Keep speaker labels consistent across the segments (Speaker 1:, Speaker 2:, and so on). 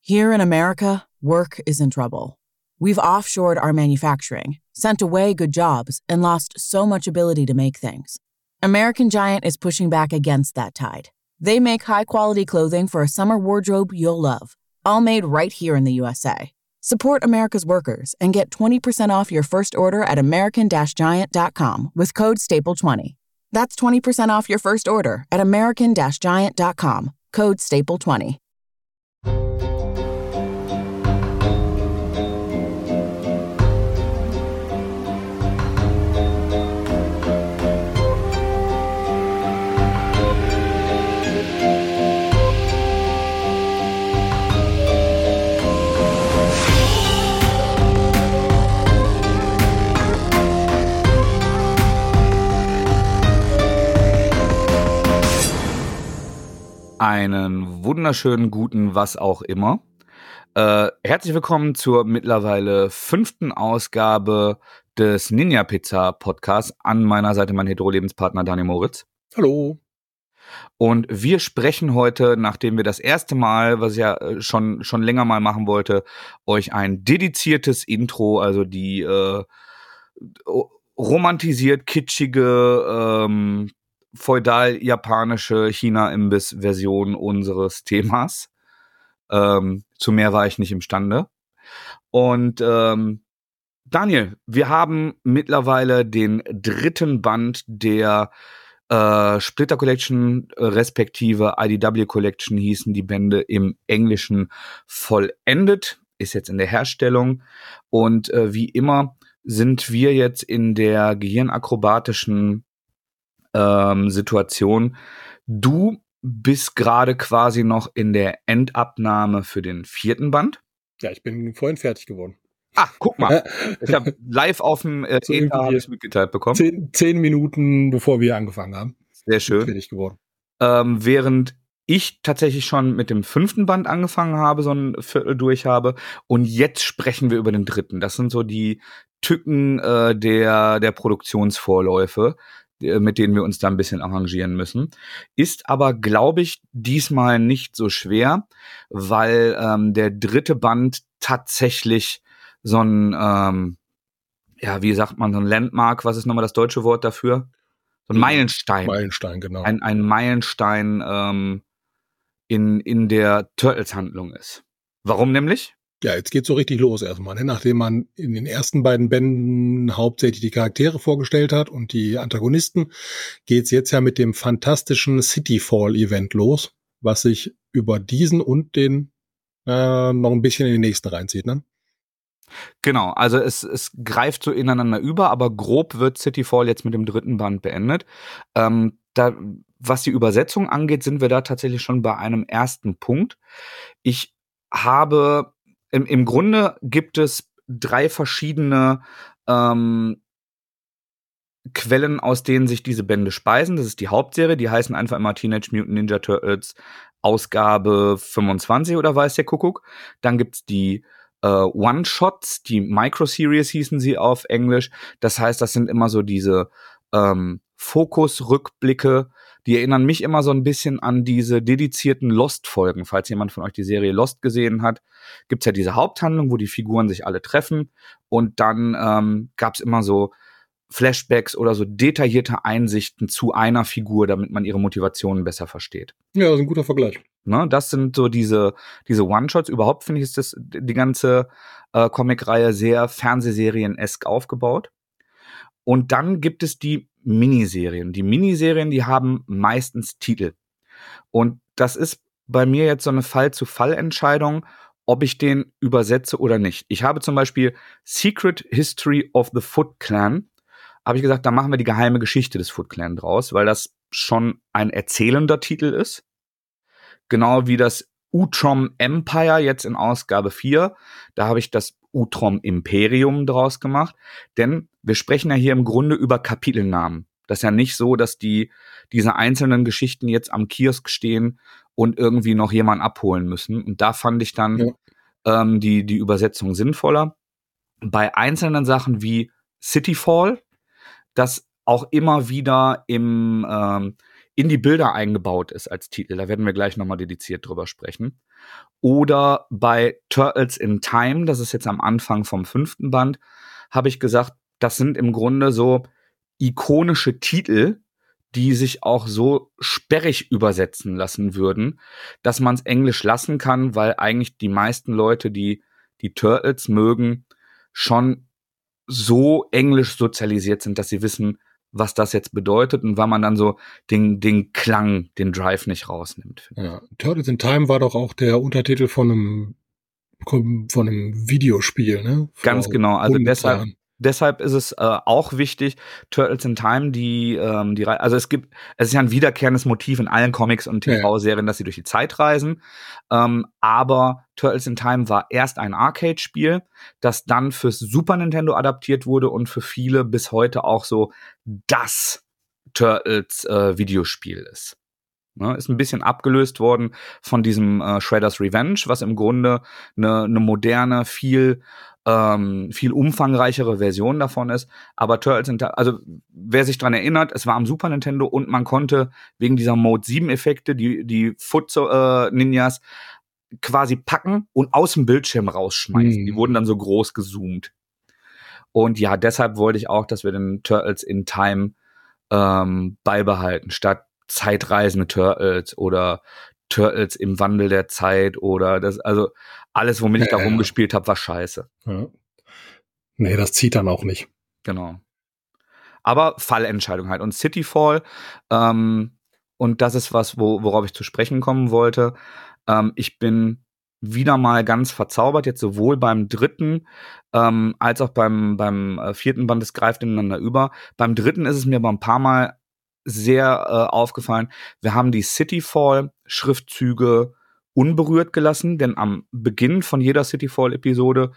Speaker 1: Here in America, work is in trouble. We've offshored our manufacturing, sent away good jobs, and lost so much ability to make things. American Giant is pushing back against that tide. They make high-quality clothing for a summer wardrobe you'll love, all made right here in the USA. Support America's workers and get 20% off your first order at american-giant.com with code STAPLE20. That's 20% off your first order at american-giant.com, code STAPLE20.
Speaker 2: Einen wunderschönen guten was auch immer. Herzlich willkommen zur mittlerweile 5. Ausgabe des Ninja Pizza Podcasts. An meiner Seite mein Hetero-Lebenspartner Daniel Moritz.
Speaker 3: Hallo.
Speaker 2: Und wir sprechen heute, nachdem wir das erste Mal, was ich ja schon länger mal machen wollte, euch ein dediziertes Intro, also die romantisiert kitschige feudal-japanische China-Imbiss-Version unseres Themas. Zu mehr war ich nicht imstande. Und Daniel, wir haben mittlerweile den 3. Band der Splitter Collection, respektive IDW Collection hießen die Bände im Englischen, vollendet. Ist jetzt in der Herstellung. Und wie immer sind wir jetzt in der gehirnakrobatischen Situation. Du bist gerade quasi noch in der Endabnahme für den 4. Band.
Speaker 3: Ja, ich bin vorhin fertig geworden.
Speaker 2: Ah, guck mal. Ich habe live auf dem Ether mitgeteilt bekommen.
Speaker 3: 10 Minuten, bevor wir angefangen haben.
Speaker 2: Sehr schön.
Speaker 3: Fertig geworden.
Speaker 2: Während ich tatsächlich schon mit dem 5. Band angefangen habe, so ein Viertel durch habe. Und jetzt sprechen wir über den 3. Das sind so die Tücken der Produktionsvorläufe, mit denen wir uns da ein bisschen arrangieren müssen. Ist aber, glaube ich, diesmal nicht so schwer, weil der 3. Band tatsächlich so ein, wie sagt man, so ein Landmark, was ist nochmal das deutsche Wort dafür? So ein Meilenstein.
Speaker 3: Meilenstein, genau.
Speaker 2: Ein Meilenstein in der Turtles-Handlung ist. Warum nämlich?
Speaker 3: Ja, jetzt geht's so richtig los erstmal, ne? Nachdem man in den ersten beiden Bänden hauptsächlich die Charaktere vorgestellt hat und die Antagonisten, geht's jetzt ja mit dem fantastischen Cityfall-Event los, was sich über diesen und den noch ein bisschen in den nächsten reinzieht, ne?
Speaker 2: Genau, also es greift so ineinander über, aber grob wird Cityfall jetzt mit dem 3. Band beendet. Was die Übersetzung angeht, sind wir da tatsächlich schon bei einem ersten Punkt. Ich habe im Grunde gibt es 3 verschiedene Quellen, aus denen sich diese Bände speisen. Das ist die Hauptserie, die heißen einfach immer Teenage Mutant Ninja Turtles Ausgabe 25 oder weiß der Kuckuck. Dann gibt's die One-Shots, die Micro-Series hießen sie auf Englisch. Das heißt, das sind immer so diese Fokus-Rückblicke, die erinnern mich immer so ein bisschen an diese dedizierten Lost-Folgen. Falls jemand von euch die Serie Lost gesehen hat, gibt's ja diese Haupthandlung, wo die Figuren sich alle treffen. Und dann gab's immer so Flashbacks oder so detaillierte Einsichten zu einer Figur, damit man ihre Motivationen besser versteht.
Speaker 3: Ja, das ist ein guter Vergleich.
Speaker 2: Ne, das sind so diese One-Shots. Überhaupt finde ich, ist die ganze Comic-Reihe sehr Fernsehserien-esk aufgebaut. Und dann gibt es die Miniserien. Die Miniserien, die haben meistens Titel. Und das ist bei mir jetzt so eine Fall-zu-Fall-Entscheidung, ob ich den übersetze oder nicht. Ich habe zum Beispiel Secret History of the Foot Clan. Habe ich gesagt, da machen wir die geheime Geschichte des Foot Clan draus, weil das schon ein erzählender Titel ist. Genau wie das Utrom Empire jetzt in Ausgabe 4. Da habe ich das Utrom Imperium draus gemacht. Denn wir sprechen ja hier im Grunde über Kapitelnamen. Das ist ja nicht so, dass diese einzelnen Geschichten jetzt am Kiosk stehen und irgendwie noch jemanden abholen müssen. Und da fand ich dann die Übersetzung sinnvoller. Bei einzelnen Sachen wie Cityfall, das auch immer wieder im in die Bilder eingebaut ist als Titel. Da werden wir gleich nochmal dediziert drüber sprechen. Oder bei Turtles in Time, das ist jetzt am Anfang vom 5. Band, habe ich gesagt, das sind im Grunde so ikonische Titel, die sich auch so sperrig übersetzen lassen würden, dass man es Englisch lassen kann, weil eigentlich die meisten Leute, die die Turtles mögen, schon so englisch sozialisiert sind, dass sie wissen, was das jetzt bedeutet und weil man dann so den Klang, den Drive nicht rausnimmt.
Speaker 3: Ja, Turtles in Time war doch auch der Untertitel von einem Videospiel, ne?
Speaker 2: Ganz genau, also deshalb ist es auch wichtig, Turtles in Time, also es ist ja ein wiederkehrendes Motiv in allen Comics und TV-Serien, dass sie durch die Zeit reisen. Aber Turtles in Time war erst ein Arcade-Spiel, das dann fürs Super Nintendo adaptiert wurde und für viele bis heute auch so das Turtles-Videospiel ist. Ne, ist ein bisschen abgelöst worden von diesem Shredder's Revenge, was im Grunde eine moderne, viel umfangreichere Version davon ist. Aber Turtles, also wer sich dran erinnert, es war am Super Nintendo und man konnte wegen dieser Mode 7 Effekte die Foot Ninjas quasi packen und aus dem Bildschirm rausschmeißen. Die wurden dann so groß gezoomt. Und ja, deshalb wollte ich auch, dass wir den Turtles in Time beibehalten, statt zeitreisende Turtles oder Turtles im Wandel der Zeit oder das, also alles, womit ich da rumgespielt habe, war scheiße.
Speaker 3: Ja. Nee, das zieht dann auch nicht.
Speaker 2: Genau. Aber Fallentscheidung halt. Und Cityfall, und das ist was, worauf ich zu sprechen kommen wollte. Ich bin wieder mal ganz verzaubert, jetzt sowohl beim 3. als auch beim 4. Band, es greift ineinander über. Beim 3. ist es mir aber ein paar Mal sehr aufgefallen. Wir haben die Cityfall-Schriftzüge unberührt gelassen, denn am Beginn von jeder Cityfall-Episode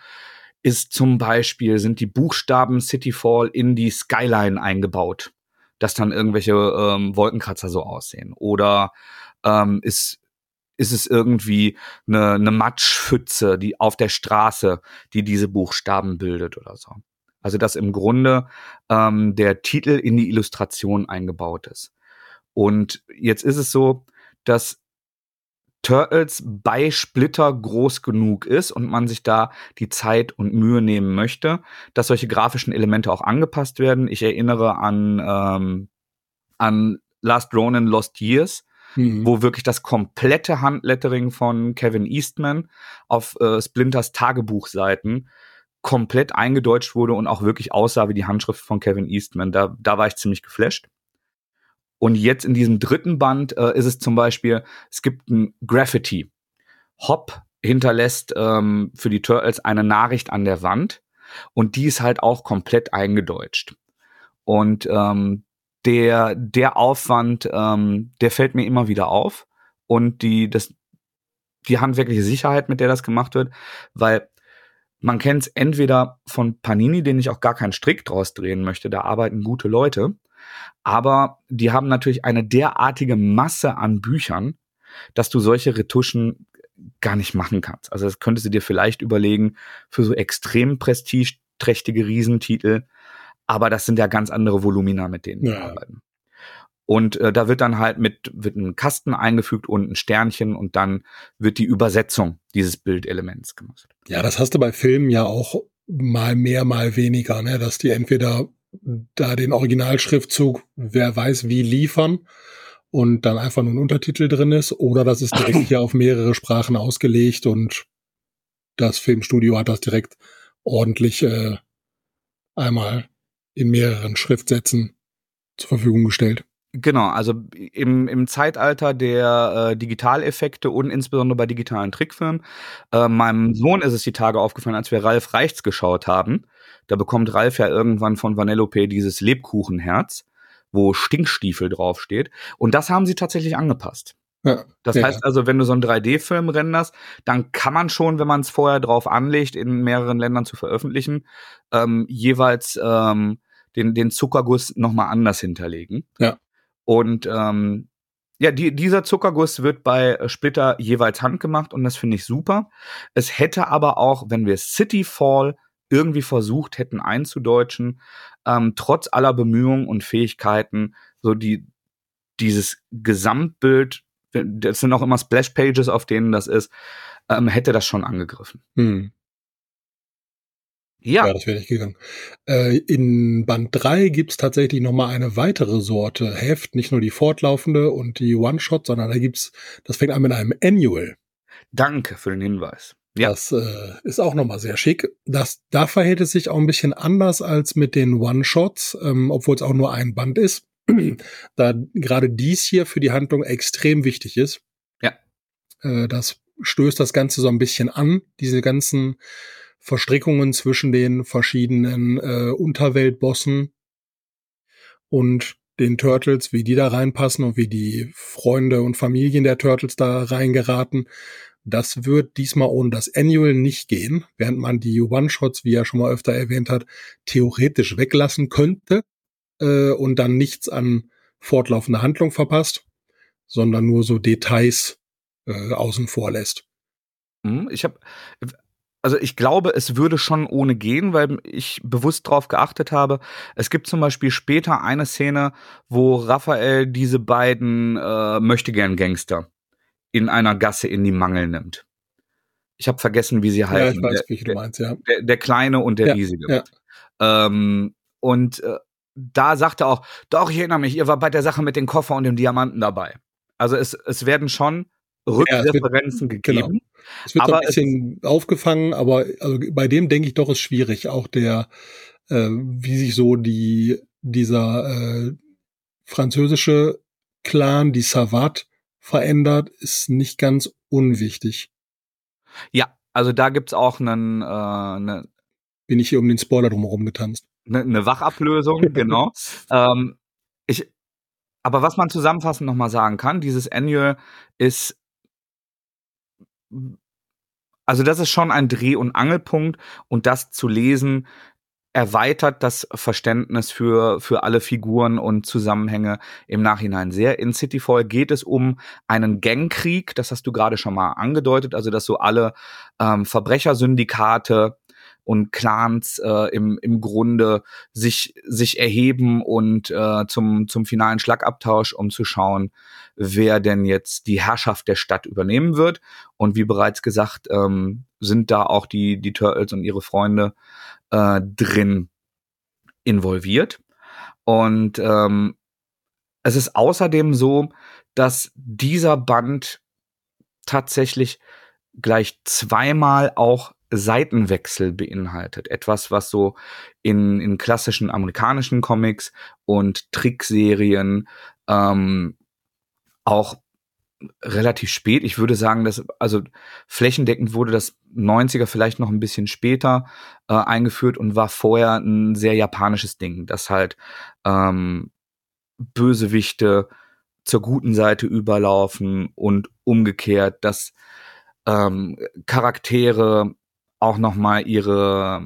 Speaker 2: sind die Buchstaben Cityfall in die Skyline eingebaut, dass dann irgendwelche Wolkenkratzer so aussehen. Oder ist es irgendwie eine Matschpfütze, die auf der Straße, die diese Buchstaben bildet oder so. Also dass im Grunde der Titel in die Illustration eingebaut ist. Und jetzt ist es so, dass Turtles bei Splitter groß genug ist und man sich da die Zeit und Mühe nehmen möchte, dass solche grafischen Elemente auch angepasst werden. Ich erinnere an Last Ronin Lost Years, wo wirklich das komplette Handlettering von Kevin Eastman auf Splinters Tagebuchseiten komplett eingedeutscht wurde und auch wirklich aussah wie die Handschrift von Kevin Eastman. Da war ich ziemlich geflasht. Und jetzt in diesem 3. Band ist es zum Beispiel, es gibt ein Graffiti. Hop hinterlässt für die Turtles eine Nachricht an der Wand und die ist halt auch komplett eingedeutscht. Und der Aufwand, der fällt mir immer wieder auf. Und die handwerkliche Sicherheit, mit der das gemacht wird, weil man kennt es entweder von Panini, denen ich auch gar keinen Strick draus drehen möchte, da arbeiten gute Leute, aber die haben natürlich eine derartige Masse an Büchern, dass du solche Retuschen gar nicht machen kannst. Also das könntest du dir vielleicht überlegen für so extrem prestigeträchtige Riesentitel, aber das sind ja ganz andere Volumina, mit denen wir arbeiten. Und da wird dann halt wird ein Kasten eingefügt und ein Sternchen und dann wird die Übersetzung dieses Bildelements gemacht.
Speaker 3: Ja, das hast du bei Filmen ja auch mal mehr, mal weniger, ne? Dass die entweder da den Originalschriftzug, wer weiß wie, liefern und dann einfach nur ein Untertitel drin ist, oder das ist direkt hier auf mehrere Sprachen ausgelegt und das Filmstudio hat das direkt ordentlich einmal in mehreren Schriftsätzen zur Verfügung gestellt.
Speaker 2: Genau, also im Zeitalter der Digitaleffekte und insbesondere bei digitalen Trickfilmen. Meinem Sohn ist es die Tage aufgefallen, als wir Ralf Reichts geschaut haben. Da bekommt Ralf ja irgendwann von Vanellope dieses Lebkuchenherz, wo Stinkstiefel draufsteht. Und das haben sie tatsächlich angepasst. Ja, das heißt also, wenn du so einen 3D-Film renderst, dann kann man schon, wenn man es vorher drauf anlegt, in mehreren Ländern zu veröffentlichen, jeweils den Zuckerguss nochmal anders hinterlegen.
Speaker 3: Ja.
Speaker 2: Und dieser Zuckerguss wird bei Splitter jeweils handgemacht und das finde ich super. Es hätte aber auch, wenn wir Cityfall irgendwie versucht hätten einzudeutschen, trotz aller Bemühungen und Fähigkeiten, so die dieses Gesamtbild, das sind auch immer Splash-Pages, auf denen das ist, hätte das schon angegriffen.
Speaker 3: Ja, das wäre nicht gegangen. In Band 3 gibt's tatsächlich noch mal eine weitere Sorte Heft, nicht nur die fortlaufende und die One-Shot, sondern das fängt an mit einem Annual.
Speaker 2: Danke für den Hinweis. Ja.
Speaker 3: Das ist auch noch mal sehr schick. Da verhält es sich auch ein bisschen anders als mit den One-Shots, obwohl es auch nur ein Band ist, da gerade dies hier für die Handlung extrem wichtig ist.
Speaker 2: Ja.
Speaker 3: Das stößt das Ganze so ein bisschen an, diese ganzen Verstrickungen zwischen den verschiedenen Unterweltbossen und den Turtles, wie die da reinpassen und wie die Freunde und Familien der Turtles da reingeraten. Das wird diesmal ohne das Annual nicht gehen, während man die One-Shots, wie er schon mal öfter erwähnt hat, theoretisch weglassen könnte und dann nichts an fortlaufender Handlung verpasst, sondern nur so Details außen vor lässt.
Speaker 2: Ich glaube, es würde schon ohne gehen, weil ich bewusst drauf geachtet habe. Es gibt zum Beispiel später eine Szene, wo Raphael diese beiden Möchtegern-Gangster in einer Gasse in die Mangel nimmt. Ich habe vergessen, wie sie heißen.
Speaker 3: Ja, ich weiß, wie du meinst, ja.
Speaker 2: Der Kleine und der Riesige.
Speaker 3: Ja.
Speaker 2: Da sagte er auch, doch, ich erinnere mich, ihr war bei der Sache mit dem Koffer und dem Diamanten dabei. Also es werden schon Rückreferenzen gegeben.
Speaker 3: Genau. Es wird so ein bisschen aufgefangen, aber also bei dem denke ich doch, ist schwierig. Auch wie sich so dieser französische Clan, die Savate, verändert, ist nicht ganz unwichtig.
Speaker 2: Ja, also da gibt's auch
Speaker 3: bin ich hier um den Spoiler drumherum getanzt.
Speaker 2: Eine Wachablösung, genau. Aber was man zusammenfassend noch mal sagen kann, dieses Annual ist, also das ist schon ein Dreh- und Angelpunkt, und das zu lesen erweitert das Verständnis für alle Figuren und Zusammenhänge im Nachhinein sehr. In Cityfall geht es um einen Gangkrieg, das hast du gerade schon mal angedeutet, also dass so alle Verbrechersyndikate und Clans im Grunde sich erheben und zum finalen Schlagabtausch, um zu schauen, wer denn jetzt die Herrschaft der Stadt übernehmen wird. Und wie bereits gesagt, sind da auch die Turtles und ihre Freunde drin involviert. Und es ist außerdem so, dass dieser Band tatsächlich gleich zweimal auch Seitenwechsel beinhaltet. Etwas, was so in klassischen amerikanischen Comics und Trickserien auch relativ spät, ich würde sagen, also flächendeckend wurde das 90er vielleicht noch ein bisschen später eingeführt und war vorher ein sehr japanisches Ding, dass halt Bösewichte zur guten Seite überlaufen und umgekehrt, dass Charaktere auch noch mal ihre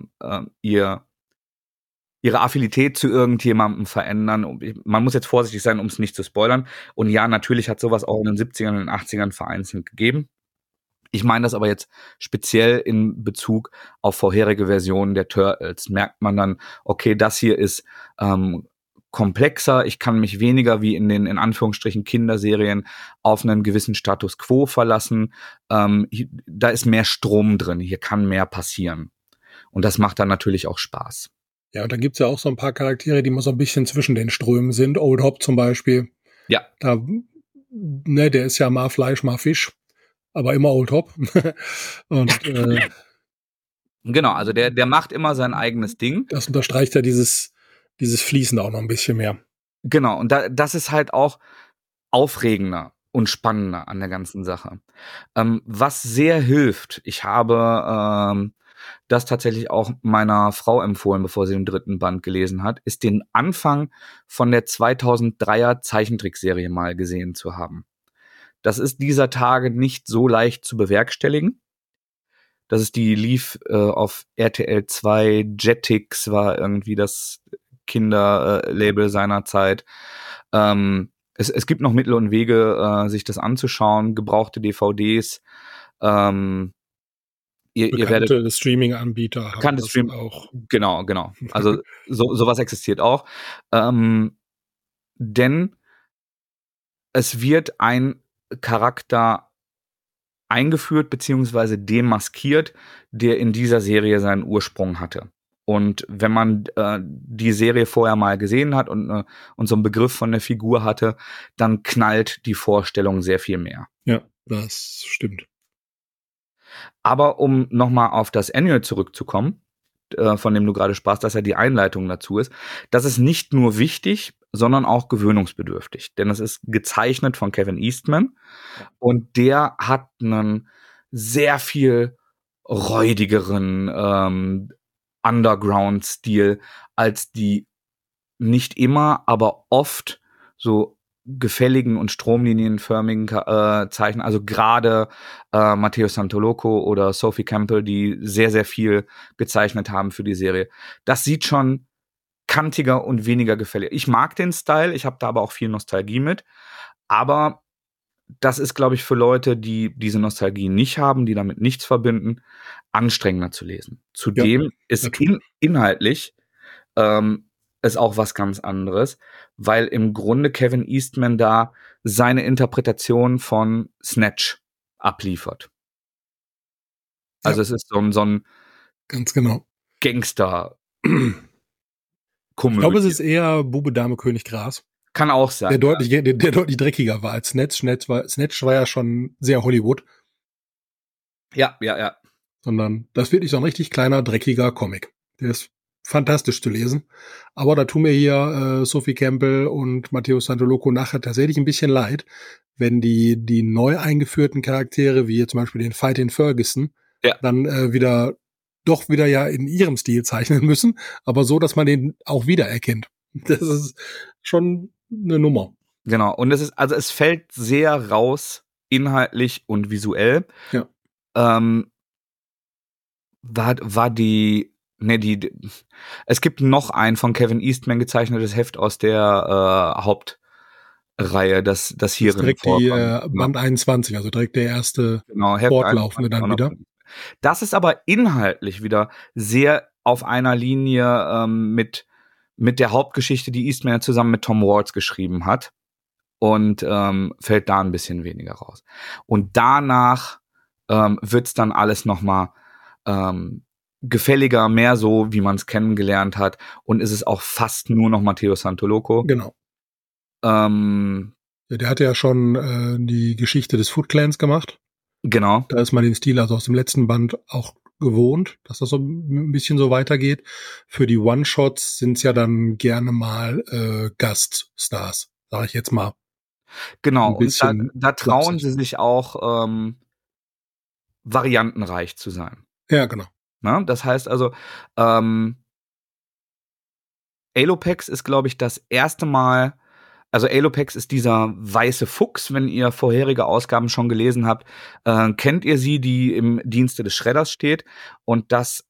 Speaker 2: Affinität zu irgendjemandem verändern. Man muss jetzt vorsichtig sein, um es nicht zu spoilern. Und ja, natürlich hat sowas auch in den 70ern und den 80ern vereinzelt gegeben. Ich meine das aber jetzt speziell in Bezug auf vorherige Versionen der Turtles. Merkt man dann, okay, das hier ist komplexer. Ich kann mich weniger wie in den in Anführungsstrichen Kinderserien auf einen gewissen Status quo verlassen. Da ist mehr Strom drin. Hier kann mehr passieren. Und das macht dann natürlich auch Spaß.
Speaker 3: Ja, und dann gibt's ja auch so ein paar Charaktere, die immer so ein bisschen zwischen den Strömen sind. Old Hop zum Beispiel.
Speaker 2: Ja.
Speaker 3: Der ist ja mal Fleisch, mal Fisch. Aber immer Old Hop. Und
Speaker 2: genau, also der macht immer sein eigenes Ding.
Speaker 3: Das unterstreicht ja dieses Fließen auch noch ein bisschen mehr.
Speaker 2: Genau, und das ist halt auch aufregender und spannender an der ganzen Sache. Was sehr hilft, ich habe das tatsächlich auch meiner Frau empfohlen, bevor sie den 3. Band gelesen hat, ist den Anfang von der 2003er Zeichentrickserie mal gesehen zu haben. Das ist dieser Tage nicht so leicht zu bewerkstelligen. Die lief auf RTL 2, Jetix war irgendwie das Kinderlabel seiner Zeit. Es gibt noch Mittel und Wege, sich das anzuschauen, gebrauchte DVDs. Ihr werdet
Speaker 3: Streaming-Anbieter
Speaker 2: haben das auch. Genau. Also sowas existiert auch. Denn es wird ein Charakter eingeführt beziehungsweise demaskiert, der in dieser Serie seinen Ursprung hatte. Und wenn man die Serie vorher mal gesehen hat und so einen Begriff von der Figur hatte, dann knallt die Vorstellung sehr viel mehr.
Speaker 3: Ja, das stimmt.
Speaker 2: Aber um nochmal auf das Annual zurückzukommen, von dem du gerade sprachst, dass ja die Einleitung dazu ist, das ist nicht nur wichtig, sondern auch gewöhnungsbedürftig. Denn es ist gezeichnet von Kevin Eastman und der hat einen sehr viel räudigeren Underground-Stil als die nicht immer, aber oft so gefälligen und stromlinienförmigen Zeichen. Also gerade Matteo Santoloco oder Sophie Campbell, die sehr, sehr viel gezeichnet haben für die Serie. Das sieht schon kantiger und weniger gefällig. Ich mag den Style, ich habe da aber auch viel Nostalgie mit. Aber das ist, glaube ich, für Leute, die diese Nostalgie nicht haben, die damit nichts verbinden, anstrengender zu lesen. Zudem ist inhaltlich ist auch was ganz anderes, weil im Grunde Kevin Eastman da seine Interpretation von Snatch abliefert. Also es ist so ein
Speaker 3: ganz genau
Speaker 2: Gangster-Komödie.
Speaker 3: Ich glaube, es ist eher Bube, Dame, König, Gras.
Speaker 2: Kann auch sein.
Speaker 3: Der deutlich dreckiger war als Snatch. Snatch war ja schon sehr Hollywood.
Speaker 2: Ja.
Speaker 3: Sondern das wird nicht so ein richtig kleiner, dreckiger Comic. Der ist fantastisch zu lesen. Aber da tun mir hier Sophie Campbell und Matteo Santoloco nachher tatsächlich ein bisschen leid, wenn die neu eingeführten Charaktere, wie zum Beispiel den Fightin' Ferguson, dann wieder ja in ihrem Stil zeichnen müssen, aber so, dass man den auch wiedererkennt. Das ist schon eine Nummer.
Speaker 2: Genau. Und es fällt sehr raus, inhaltlich und visuell.
Speaker 3: Ja.
Speaker 2: Es gibt noch ein von Kevin Eastman gezeichnetes Heft aus der Hauptreihe, das hierin
Speaker 3: direkt vorkommt. Die Band 21, also direkt der erste fortlaufende dann wieder.
Speaker 2: Das ist aber inhaltlich wieder sehr auf einer Linie mit der Hauptgeschichte, die Eastman zusammen mit Tom Waltz geschrieben hat. Und fällt da ein bisschen weniger raus. Und danach wird's dann alles noch mal gefälliger, mehr so, wie man es kennengelernt hat. Und ist es auch fast nur noch Matteo Santoloco.
Speaker 3: Genau. Der hatte ja schon die Geschichte des Foot Clans gemacht.
Speaker 2: Genau.
Speaker 3: Da ist man den Stil also aus dem letzten Band auch gewohnt, dass das so ein bisschen so weitergeht. Für die One-Shots sind es ja dann gerne mal Gaststars, sage ich jetzt mal.
Speaker 2: Genau, und da trauen sie sich auch variantenreich zu sein.
Speaker 3: Ja, genau.
Speaker 2: Na, das heißt also, Alopex ist, glaube ich, das erste Mal, also Alopex ist dieser weiße Fuchs, wenn ihr vorherige Ausgaben schon gelesen habt, kennt ihr sie, die im Dienste des Schredders steht. Und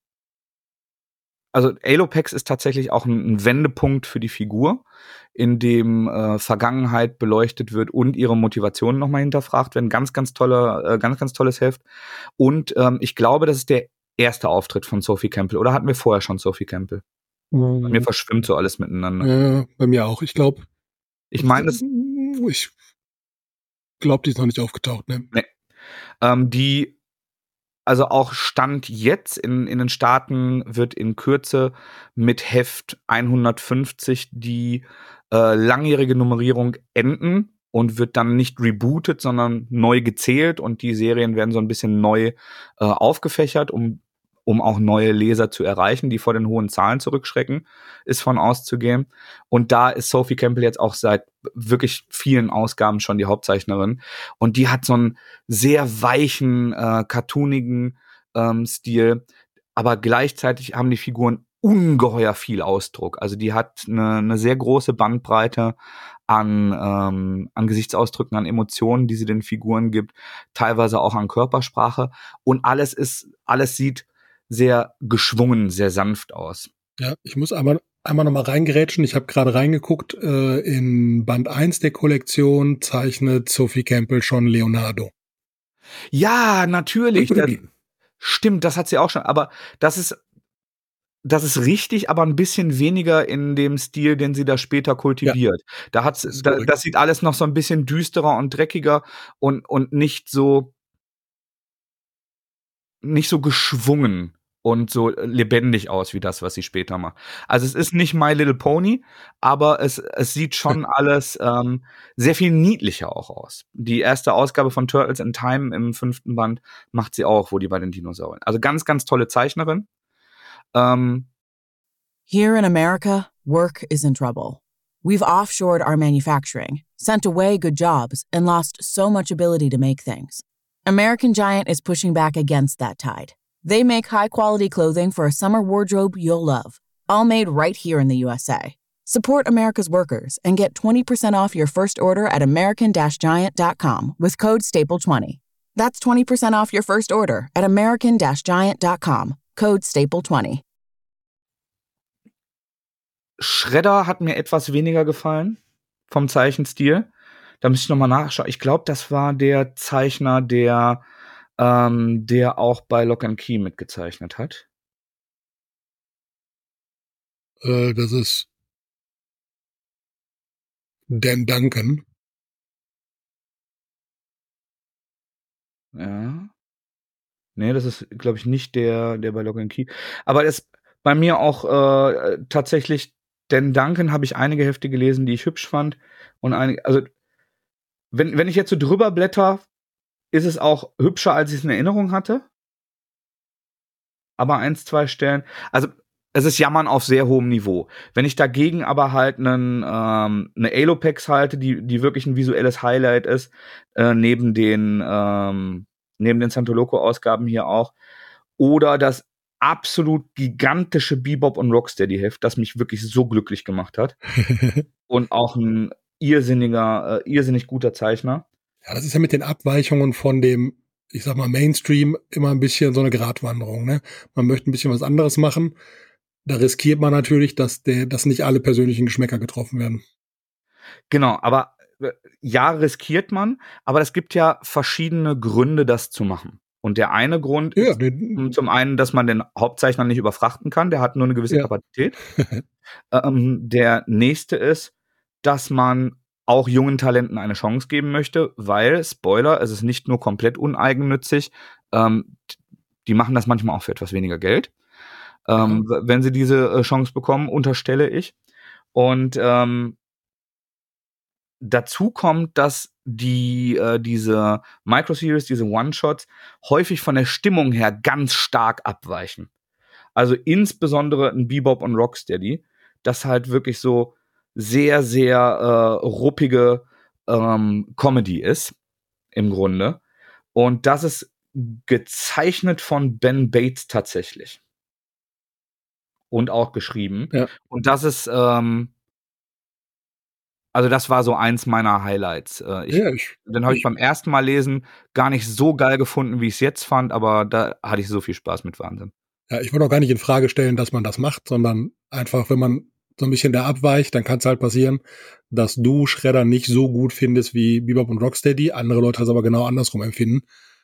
Speaker 2: also Alopex ist tatsächlich auch ein Wendepunkt für die Figur, in dem Vergangenheit beleuchtet wird und ihre Motivationen nochmal hinterfragt werden. Ganz tolles Heft. Und ich glaube, das ist der erste Auftritt von Sophie Campbell. Oder hatten wir vorher schon Sophie Campbell? Bei mir verschwimmt so alles miteinander.
Speaker 3: Bei mir auch. Ich glaube,
Speaker 2: ich glaube,
Speaker 3: die ist noch nicht aufgetaucht. Ne?
Speaker 2: Nee. Also auch Stand jetzt in den Staaten wird in Kürze mit Heft 150 die langjährige Nummerierung enden und wird dann nicht rebootet, sondern neu gezählt und die Serien werden so ein bisschen neu aufgefächert, um auch neue Leser zu erreichen, die vor den hohen Zahlen zurückschrecken, ist von auszugehen. Und da ist Sophie Campbell jetzt auch seit wirklich vielen Ausgaben schon die Hauptzeichnerin. Und die hat so einen sehr weichen, cartoonigen Stil. Aber gleichzeitig haben die Figuren ungeheuer viel Ausdruck. Also die hat eine sehr große Bandbreite an Gesichtsausdrücken, an Emotionen, die sie den Figuren gibt, teilweise auch an Körpersprache. Und alles sieht sehr geschwungen, sehr sanft aus.
Speaker 3: Ja, ich muss einmal noch mal reingerätschen. Ich habe gerade reingeguckt. In Band 1 der Kollektion zeichnet Sophie Campbell schon Leonardo.
Speaker 2: Ja, natürlich. Stimmt, das hat sie auch schon. Aber das ist das ist richtig, aber ein bisschen weniger in dem Stil, den sie da später kultiviert. Das sieht alles noch so ein bisschen düsterer und dreckiger und nicht so geschwungen und so lebendig aus wie das, was sie später macht. Also es ist nicht My Little Pony, aber es sieht schon alles sehr viel niedlicher auch aus. Die erste Ausgabe von Turtles in Time im 5. Band macht sie auch, wo die bei den Dinosauriern. Also ganz, ganz tolle Zeichnerin.
Speaker 1: Here in America, work is in trouble. We've offshored our manufacturing, sent away good jobs, and lost so much ability to make things. American Giant is pushing back against that tide. They make high-quality clothing for a summer wardrobe you'll love, all made right here in the USA. Support America's workers and get 20% off your first order at american-giant.com with code STAPLE20. That's 20% off your first order at american-giant.com, code STAPLE20.
Speaker 2: Shredder hat mir etwas weniger gefallen vom Zeichenstil. Da müsste ich noch mal nachschauen. Ich glaube, das war der Zeichner, der auch bei Lock and Key mitgezeichnet hat.
Speaker 3: Das ist Dan Duncan.
Speaker 2: Ja. Nee, das ist, glaube ich, nicht der bei Lock and Key. Aber das ist bei mir auch tatsächlich, Dan Duncan habe ich einige Hefte gelesen, die ich hübsch fand. Und also wenn ich jetzt so drüber blätter, ist es auch hübscher, als ich es in Erinnerung hatte. Aber 1, 2 Stellen, also es ist Jammern auf sehr hohem Niveau. Wenn ich dagegen aber halt eine Alopex halte, die wirklich ein visuelles Highlight ist, neben den Santoloco-Ausgaben hier auch, oder das absolut gigantische Bebop und Rocksteady-Heft, das mich wirklich so glücklich gemacht hat. Und auch ein irrsinnig guter Zeichner.
Speaker 3: Ja, das ist ja mit den Abweichungen von dem, ich sag mal, Mainstream immer ein bisschen so eine Gratwanderung, ne? Man möchte ein bisschen was anderes machen. Da riskiert man natürlich, dass nicht alle persönlichen Geschmäcker getroffen werden.
Speaker 2: Genau, aber ja, riskiert man, aber es gibt ja verschiedene Gründe, das zu machen. Und der eine Grund ist zum einen, dass man den Hauptzeichner nicht überfrachten kann, der hat nur eine gewisse Kapazität. Der nächste ist, dass man auch jungen Talenten eine Chance geben möchte, weil, Spoiler, es ist nicht nur komplett uneigennützig, die machen das manchmal auch für etwas weniger Geld, wenn sie diese Chance bekommen, unterstelle ich. Und dazu kommt, dass diese Microseries, diese One-Shots, häufig von der Stimmung her ganz stark abweichen. Also insbesondere ein Bebop und Rocksteady, das halt wirklich so sehr, sehr ruppige Comedy ist, im Grunde. Und das ist gezeichnet von Ben Bates tatsächlich. Und auch geschrieben.
Speaker 3: Ja.
Speaker 2: Und das ist also das war so eins meiner Highlights. Den habe ich beim ersten Mal lesen gar nicht so geil gefunden, wie ich es jetzt fand, aber da hatte ich so viel Spaß mit, Wahnsinn.
Speaker 3: Ja, ich wollte auch gar nicht in Frage stellen, dass man das macht, sondern einfach, wenn man so ein bisschen da abweicht, dann kann es halt passieren, dass du Shredder nicht so gut findest wie Bebop und Rocksteady, andere Leute das aber genau andersrum empfinden.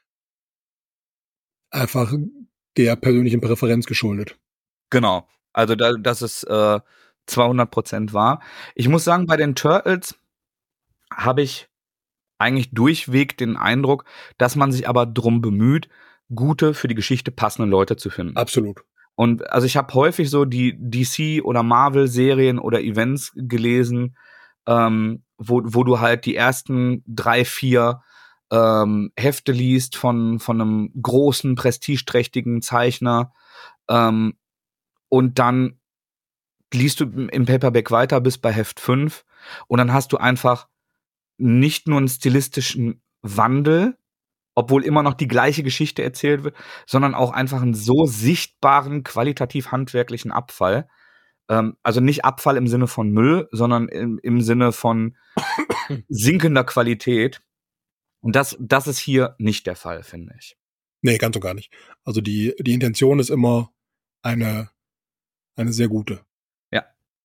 Speaker 3: Einfach der persönlichen Präferenz geschuldet.
Speaker 2: Genau. Also das ist 200% wahr. Ich muss sagen, bei den Turtles habe ich eigentlich durchweg den Eindruck, dass man sich aber drum bemüht, gute, für die Geschichte passende Leute zu finden.
Speaker 3: Absolut.
Speaker 2: Und also ich habe häufig so die DC- oder Marvel-Serien oder Events gelesen, wo du halt die ersten 3, 4 Hefte liest von einem großen, prestigeträchtigen Zeichner, und dann liest du im Paperback weiter bis bei Heft 5 und dann hast du einfach nicht nur einen stilistischen Wandel, obwohl immer noch die gleiche Geschichte erzählt wird, sondern auch einfach einen so sichtbaren, qualitativ handwerklichen Abfall. Also nicht Abfall im Sinne von Müll, sondern im Sinne von sinkender Qualität. Und das ist hier nicht der Fall, finde ich.
Speaker 3: Nee, ganz und gar nicht. Also die Intention ist immer eine sehr gute.
Speaker 2: Ja.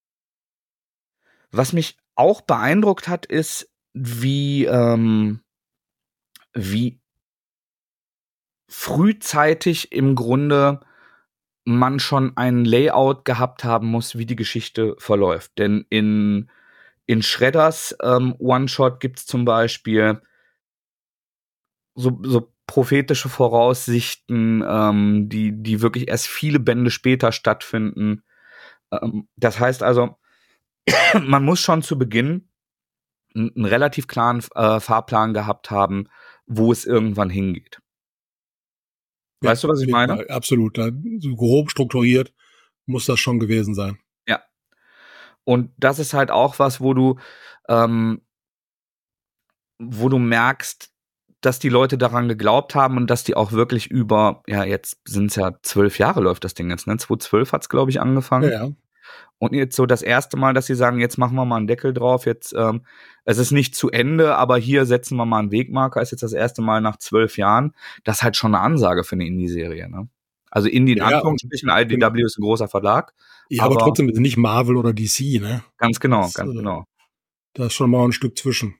Speaker 2: Was mich auch beeindruckt hat, ist, wie frühzeitig im Grunde man schon ein Layout gehabt haben muss, wie die Geschichte verläuft. Denn in Shredders One-Shot gibt's zum Beispiel so prophetische Voraussichten, die wirklich erst viele Bände später stattfinden. Das heißt also, man muss schon zu Beginn einen relativ klaren Fahrplan gehabt haben, wo es irgendwann hingeht. Weißt du, was ich meine?
Speaker 3: Absolut. So grob strukturiert muss das schon gewesen sein.
Speaker 2: Ja. Und das ist halt auch was, wo du merkst, dass die Leute daran geglaubt haben und dass die auch wirklich jetzt sind es ja 12 Jahre läuft das Ding jetzt, ne? 2012 hat's, glaube ich, angefangen.
Speaker 3: Ja.
Speaker 2: Und jetzt so das erste Mal, dass sie sagen, jetzt machen wir mal einen Deckel drauf, jetzt, es ist nicht zu Ende, aber hier setzen wir mal einen Wegmarker, ist jetzt das erste Mal nach 12 Jahren. Das ist halt schon eine Ansage für eine Indie-Serie, ne? Also Indie in Anführungsstrichen, IDW ist ein großer Verlag.
Speaker 3: Ja, aber trotzdem ist es nicht Marvel oder DC, ne?
Speaker 2: Ganz genau, ganz genau.
Speaker 3: Da ist schon mal ein Stück zwischen.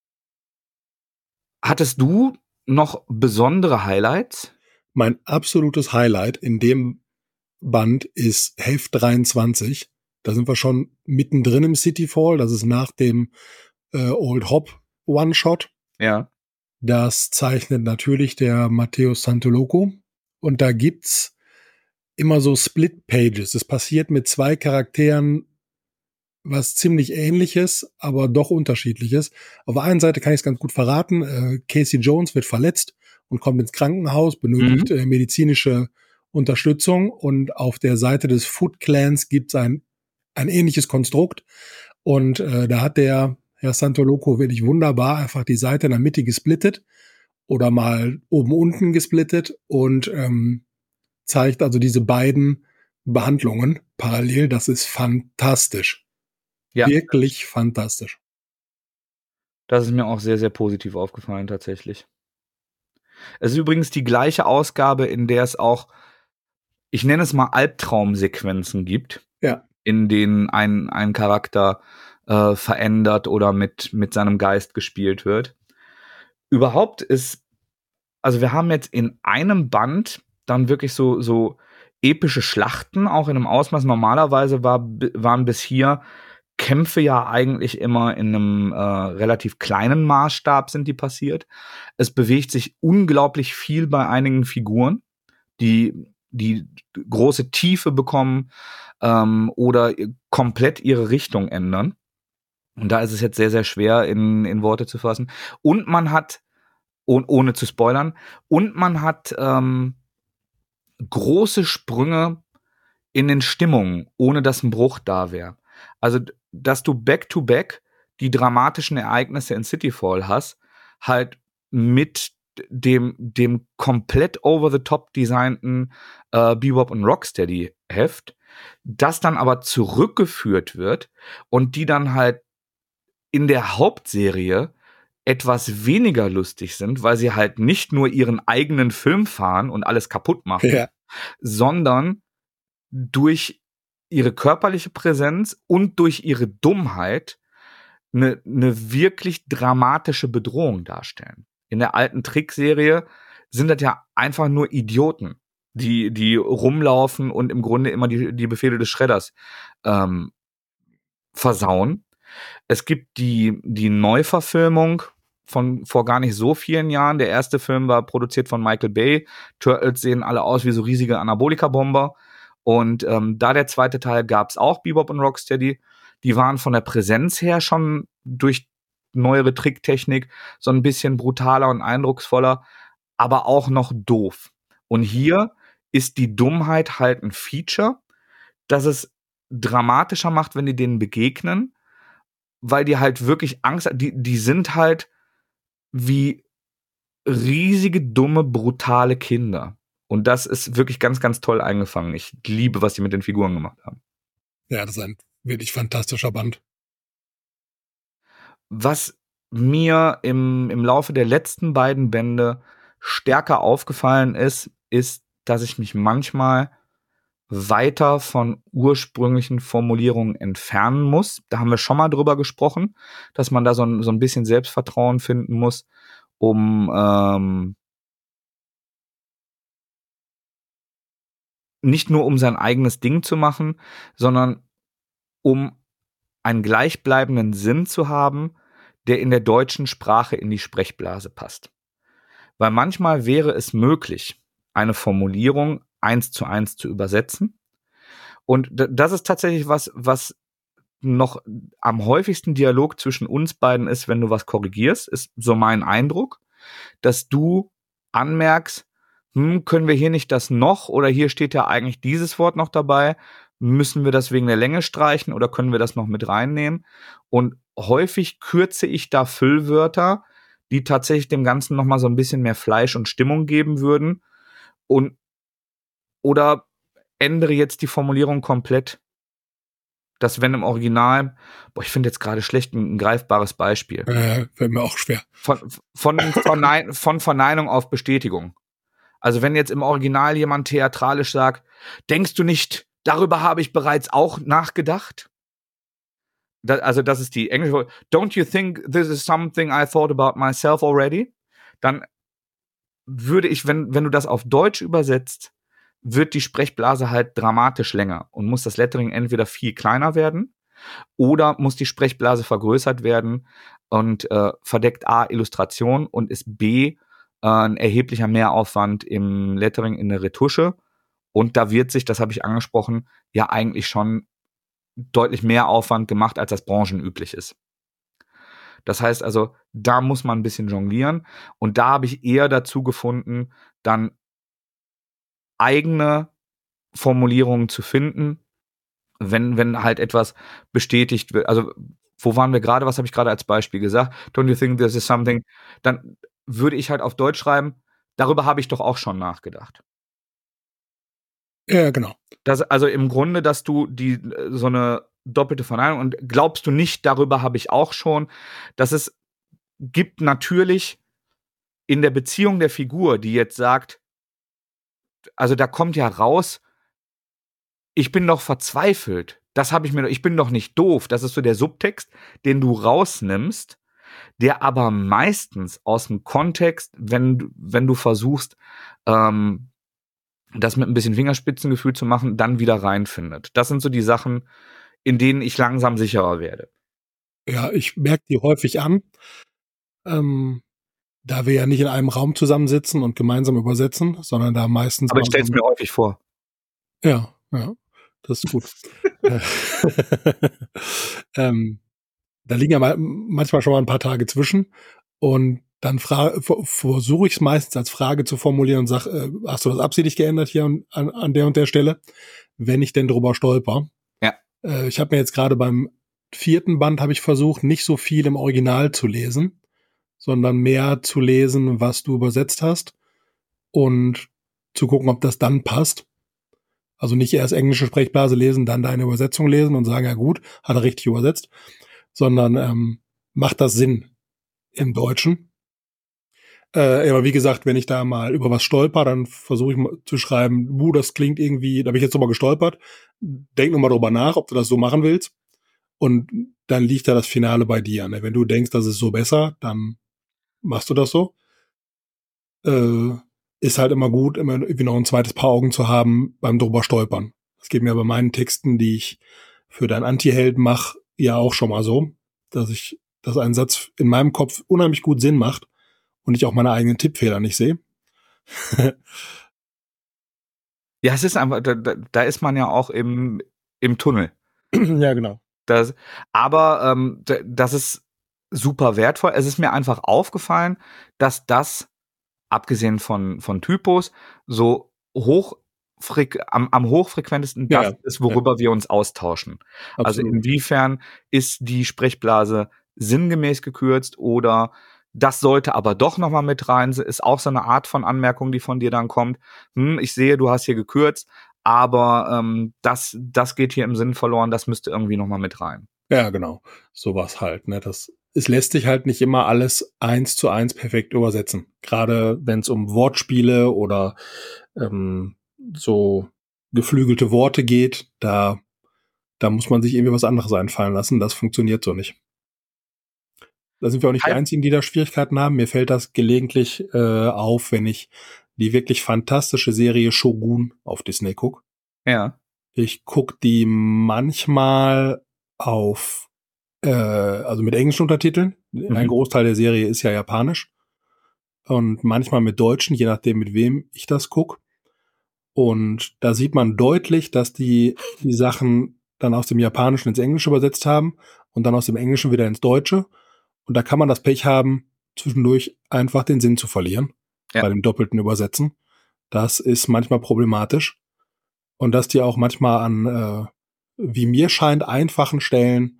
Speaker 2: Hattest du noch besondere Highlights?
Speaker 3: Mein absolutes Highlight in dem Band ist Heft 23. Da sind wir schon mittendrin im Cityfall. Das ist nach dem Old Hop One-Shot.
Speaker 2: Ja.
Speaker 3: Das zeichnet natürlich der Matteo Santoloco. Und da gibt's immer so Split-Pages. Es passiert mit 2 Charakteren was ziemlich Ähnliches, aber doch Unterschiedliches. Auf der einen Seite kann ich es ganz gut verraten. Casey Jones wird verletzt und kommt ins Krankenhaus, benötigt medizinische Unterstützung. Und auf der Seite des Foot Clans gibt es ein ähnliches Konstrukt. Und da hat der Herr Santoloco wirklich wunderbar einfach die Seite in der Mitte gesplittet oder mal oben unten gesplittet und zeigt also diese beiden Behandlungen parallel. Das ist fantastisch. Ja. Wirklich fantastisch.
Speaker 2: Das ist mir auch sehr, sehr positiv aufgefallen, tatsächlich. Es ist übrigens die gleiche Ausgabe, in der es auch, ich nenne es mal Albtraumsequenzen gibt,
Speaker 3: ja,
Speaker 2: in denen ein Charakter verändert oder mit seinem Geist gespielt wird. Überhaupt also wir haben jetzt in einem Band dann wirklich so epische Schlachten, auch in einem Ausmaß. Normalerweise waren bis hier Kämpfe ja eigentlich immer in einem relativ kleinen Maßstab sind die passiert. Es bewegt sich unglaublich viel bei einigen Figuren, die große Tiefe bekommen oder komplett ihre Richtung ändern. Und da ist es jetzt sehr, sehr schwer in Worte zu fassen. Und man hat, ohne zu spoilern, und man hat große Sprünge in den Stimmungen, ohne dass ein Bruch da wäre. Also, dass du back-to-back die dramatischen Ereignisse in Cityfall hast, halt mit dem komplett over-the-top designten Bebop und Rocksteady-Heft, das dann aber zurückgeführt wird und die dann halt in der Hauptserie etwas weniger lustig sind, weil sie halt nicht nur ihren eigenen Film fahren und alles kaputt machen, sondern durch ihre körperliche Präsenz und durch ihre Dummheit eine wirklich dramatische Bedrohung darstellen. In der alten Trickserie sind das ja einfach nur Idioten, die rumlaufen und im Grunde immer die Befehle des Shredders versauen. Es gibt die Neuverfilmung von vor gar nicht so vielen Jahren. Der erste Film war produziert von Michael Bay. Turtles sehen alle aus wie so riesige Anabolika-Bomber. Und da der zweite Teil gab's auch Bebop und Rocksteady. Die waren von der Präsenz her schon durch neuere Tricktechnik so ein bisschen brutaler und eindrucksvoller, aber auch noch doof. Und hier ist die Dummheit halt ein Feature, das es dramatischer macht, wenn die denen begegnen, weil die halt wirklich Angst, die sind halt wie riesige, dumme, brutale Kinder. Und das ist wirklich ganz, ganz toll eingefangen. Ich liebe, was die mit den Figuren gemacht haben.
Speaker 3: Ja, das ist ein wirklich fantastischer Band.
Speaker 2: Was mir im Laufe der letzten beiden Bände stärker aufgefallen ist, dass ich mich manchmal weiter von ursprünglichen Formulierungen entfernen muss. Da haben wir schon mal drüber gesprochen, dass man da so ein bisschen Selbstvertrauen finden muss, um nicht nur um sein eigenes Ding zu machen, sondern um einen gleichbleibenden Sinn zu haben, der in der deutschen Sprache in die Sprechblase passt. Weil manchmal wäre es möglich, eine Formulierung 1:1 zu übersetzen. Und das ist tatsächlich was noch am häufigsten Dialog zwischen uns beiden ist, wenn du was korrigierst, ist so mein Eindruck, dass du anmerkst, können wir hier nicht das noch oder hier steht ja eigentlich dieses Wort noch dabei, müssen wir das wegen der Länge streichen oder können wir das noch mit reinnehmen? Und häufig kürze ich da Füllwörter, die tatsächlich dem Ganzen noch mal so ein bisschen mehr Fleisch und Stimmung geben würden oder ändere jetzt die Formulierung komplett. Das, wenn im Original, ich finde jetzt gerade schlecht ein greifbares Beispiel.
Speaker 3: Fällt mir auch schwer.
Speaker 2: Von Verneinung auf Bestätigung. Also wenn jetzt im Original jemand theatralisch sagt, denkst du nicht, darüber habe ich bereits auch nachgedacht? Also das ist die englische, don't you think this is something I thought about myself already? Dann würde ich, wenn du das auf Deutsch übersetzt, wird die Sprechblase halt dramatisch länger und muss das Lettering entweder viel kleiner werden oder muss die Sprechblase vergrößert werden und verdeckt A, Illustration und ist B, ein erheblicher Mehraufwand im Lettering in der Retusche. Und da wird sich, das habe ich angesprochen, ja eigentlich schon deutlich mehr Aufwand gemacht, als das branchenüblich ist. Das heißt also, da muss man ein bisschen jonglieren. Und da habe ich eher dazu gefunden, dann eigene Formulierungen zu finden, wenn halt etwas bestätigt wird. Also, wo waren wir gerade? Was habe ich gerade als Beispiel gesagt? Don't you think this is something? Dann würde ich halt auf Deutsch schreiben, darüber habe ich doch auch schon nachgedacht.
Speaker 3: Ja, genau.
Speaker 2: Also im Grunde, dass du so eine doppelte Verneinung und glaubst du nicht, darüber habe ich auch schon, dass es gibt natürlich in der Beziehung der Figur, die jetzt sagt, also da kommt ja raus, ich bin doch verzweifelt. Ich bin doch nicht doof. Das ist so der Subtext, den du rausnimmst, der aber meistens aus dem Kontext, wenn du versuchst, das mit ein bisschen Fingerspitzengefühl zu machen, dann wieder reinfindet. Das sind so die Sachen, in denen ich langsam sicherer werde.
Speaker 3: Ja, ich merke die häufig an, da wir ja nicht in einem Raum zusammensitzen und gemeinsam übersetzen, sondern da meistens.
Speaker 2: Aber ich stelle es mir häufig vor.
Speaker 3: Ja, das ist gut. Da liegen ja manchmal schon mal ein paar Tage zwischen und dann versuche ich es meistens als Frage zu formulieren und sage, hast du das absichtlich geändert hier an der und der Stelle, wenn ich denn drüber stolper?
Speaker 2: Ja.
Speaker 3: Ich habe mir jetzt gerade beim 4. Band habe ich versucht, nicht so viel im Original zu lesen, sondern mehr zu lesen, was du übersetzt hast und zu gucken, ob das dann passt. Also nicht erst englische Sprechblase lesen, dann deine Übersetzung lesen und sagen, ja gut, hat er richtig übersetzt, sondern macht das Sinn im Deutschen. Aber wie gesagt, wenn ich da mal über was stolper, dann versuche ich mal zu schreiben, das klingt irgendwie, da habe ich jetzt nochmal gestolpert, denk nochmal drüber nach, ob du das so machen willst. Und dann liegt da das Finale bei dir. Ne? Wenn du denkst, das ist so besser, dann machst du das so. Ist halt immer gut, immer irgendwie noch ein zweites Paar Augen zu haben beim drüber stolpern. Das geht mir bei meinen Texten, die ich für deinen Anti-Held mache, ja auch schon mal so, dass ein Satz in meinem Kopf unheimlich gut Sinn macht und ich auch meine eigenen Tippfehler nicht sehe.
Speaker 2: Ja, es ist einfach, da ist man ja auch im Tunnel.
Speaker 3: Ja, genau.
Speaker 2: Das ist super wertvoll. Es ist mir einfach aufgefallen, dass das, abgesehen von Typos, so am hochfrequentesten das ist, worüber wir uns austauschen. Absolut. Also inwiefern ist die Sprechblase sinngemäß gekürzt oder das sollte aber doch noch mal mit rein, ist auch so eine Art von Anmerkung, die von dir dann kommt. Ich sehe, du hast hier gekürzt, aber das geht hier im Sinn verloren, das müsste irgendwie noch mal mit rein.
Speaker 3: Ja, genau. Sowas halt, ne? Es lässt sich halt nicht immer alles 1:1 perfekt übersetzen. Gerade wenn es um Wortspiele oder so geflügelte Worte geht, da muss man sich irgendwie was anderes einfallen lassen. Das funktioniert so nicht. Da sind wir auch nicht die Einzigen, die da Schwierigkeiten haben. Mir fällt das gelegentlich auf, wenn ich die wirklich fantastische Serie Shogun auf Disney gucke.
Speaker 2: Ja.
Speaker 3: Ich gucke die manchmal also mit englischen Untertiteln. Ein Großteil der Serie ist ja japanisch. Und manchmal mit deutschen, je nachdem mit wem ich das gucke. Und da sieht man deutlich, dass die Sachen dann aus dem Japanischen ins Englische übersetzt haben und dann aus dem Englischen wieder ins Deutsche. Und da kann man das Pech haben, zwischendurch einfach den Sinn zu verlieren bei dem doppelten Übersetzen. Das ist manchmal problematisch. Und dass die auch manchmal an, wie mir scheint, einfachen Stellen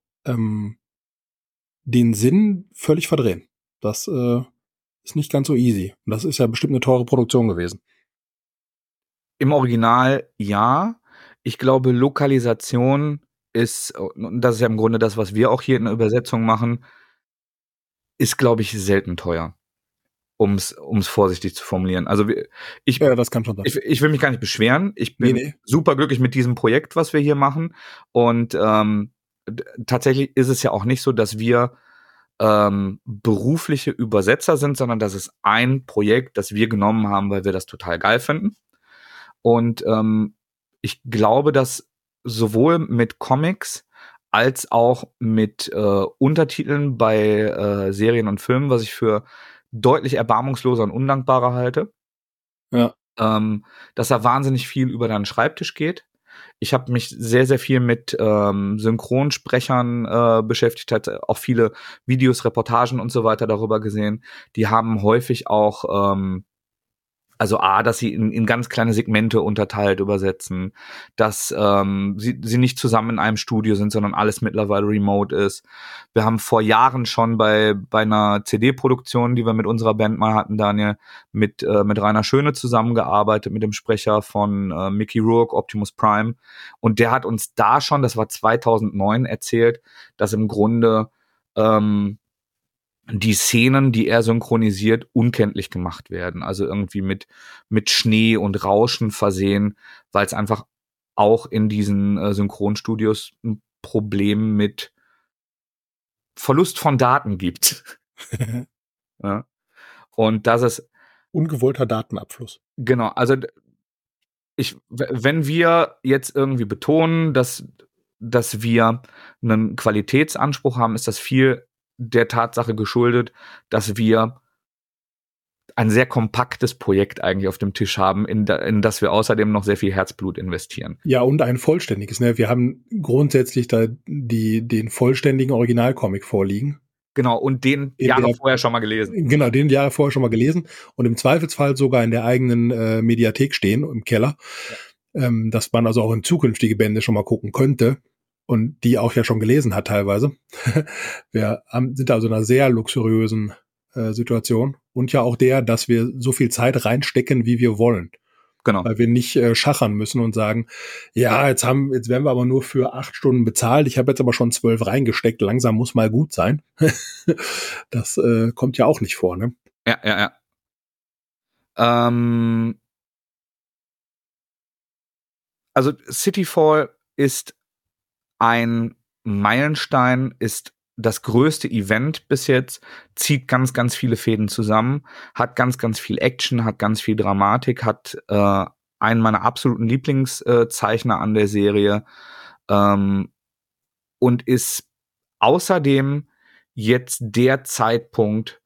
Speaker 3: den Sinn völlig verdrehen. Das ist nicht ganz so easy. Und das ist ja bestimmt eine teure Produktion gewesen.
Speaker 2: Im Original ja. Ich glaube, Lokalisation ist, und das ist ja im Grunde das, was wir auch hier in der Übersetzung machen, ist, glaube ich, selten teuer. Um's vorsichtig zu formulieren. Also
Speaker 3: ja, das kann schon sein.
Speaker 2: Ich will mich gar nicht beschweren. Ich bin super glücklich mit diesem Projekt, was wir hier machen. Und tatsächlich ist es ja auch nicht so, dass wir berufliche Übersetzer sind, sondern das ist ein Projekt, das wir genommen haben, weil wir das total geil finden. Und ich glaube, dass sowohl mit Comics als auch mit Untertiteln bei Serien und Filmen, was ich für deutlich erbarmungsloser und undankbarer halte.
Speaker 3: Ja.
Speaker 2: Dass da wahnsinnig viel über deinen Schreibtisch geht. Ich habe mich sehr, sehr viel mit Synchronsprechern beschäftigt, hat auch viele Videos, Reportagen und so weiter darüber gesehen. Die haben häufig auch also dass sie in ganz kleine Segmente unterteilt übersetzen, dass sie nicht zusammen in einem Studio sind, sondern alles mittlerweile remote ist. Wir haben vor Jahren schon bei einer CD-Produktion, die wir mit unserer Band mal hatten, Daniel, mit Rainer Schöne zusammengearbeitet, mit dem Sprecher von Mickey Rourke, Optimus Prime. Und der hat uns da schon, das war 2009, erzählt, dass im Grunde die Szenen, die er synchronisiert, unkenntlich gemacht werden. Also irgendwie mit Schnee und Rauschen versehen, weil es einfach auch in diesen Synchronstudios ein Problem mit Verlust von Daten gibt. Ja. Und das ist
Speaker 3: ungewollter Datenabfluss.
Speaker 2: Genau, also wenn wir jetzt irgendwie betonen, dass wir einen Qualitätsanspruch haben, ist das viel der Tatsache geschuldet, dass wir ein sehr kompaktes Projekt eigentlich auf dem Tisch haben, in das wir außerdem noch sehr viel Herzblut investieren.
Speaker 3: Ja, und ein vollständiges. Ne? Wir haben grundsätzlich da den vollständigen Originalcomic vorliegen.
Speaker 2: Genau, und den Jahre vorher schon mal gelesen.
Speaker 3: Genau, den Jahre vorher schon mal gelesen und im Zweifelsfall sogar in der eigenen Mediathek stehen, im Keller, dass man also auch in zukünftige Bände schon mal gucken könnte und die auch ja schon gelesen hat teilweise. Wir sind also in einer sehr luxuriösen Situation und ja auch dass wir so viel Zeit reinstecken, wie wir wollen.
Speaker 2: Genau.
Speaker 3: Weil wir nicht schachern müssen und sagen, ja, jetzt werden wir aber nur für 8 Stunden bezahlt. Ich habe jetzt aber schon 12 reingesteckt. Langsam muss mal gut sein. Das kommt ja auch nicht vor, ne?
Speaker 2: Ja. Also Cityfall ist ein Meilenstein, ist das größte Event bis jetzt, zieht ganz, ganz viele Fäden zusammen, hat ganz, ganz viel Action, hat ganz viel Dramatik, hat einen meiner absoluten Lieblingszeichner an der Serie und ist außerdem jetzt der Zeitpunkt,